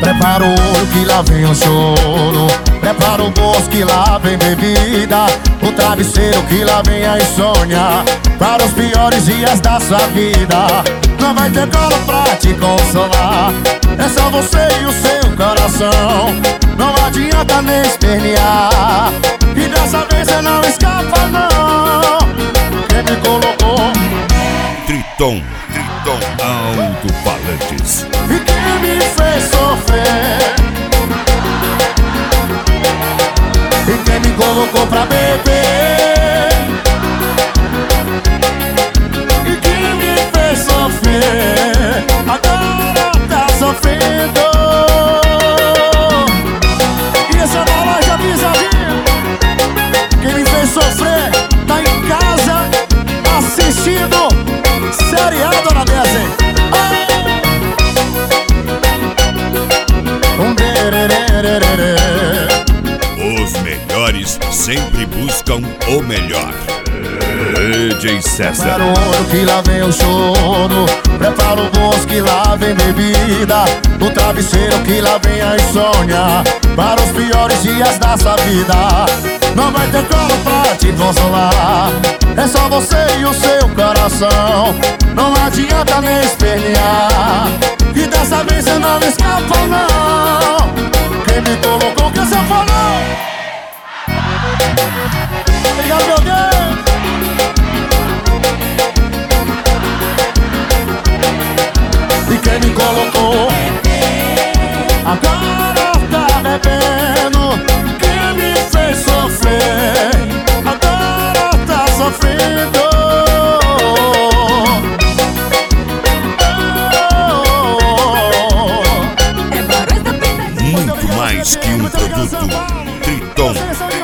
Prepara o olho que lá vem o choro, prepara o bolso que lá vem bebida, o travesseiro que lá vem a insônia, para os piores dias da sua vida. Não vai ter colo pra te consolar, é só você e o seu coração. Não adianta nem espernear, e dessa vez você não escapa não. Quem me colocou? Triton Alto-Falantes. E quem me fez sofrer? E quem me colocou pra beber? E quem me fez sofrer? Agora tá sofrendo. E essa bola já pisadinha. Quem me fez sofrer tá em casa assistindo seriado na mesa, hein? Os melhores sempre buscam o melhor. DJ César. Prepara o olho que lá vem o choro, prepara o bolso que lá vem bebida, o travesseiro que lá vem a insônia, para os piores dias da sua vida. Não vai ter colo pra te consolar, é só você e o seu coração. Não adianta nem espernear, e dessa vez você não escapa não. Quem me colocou que você falou? Obrigado, meu Deus. E quem me colocou agora tá bebendo. Quem me fez sofrer agora tá sofrendo. Muito mais que um produto. Triton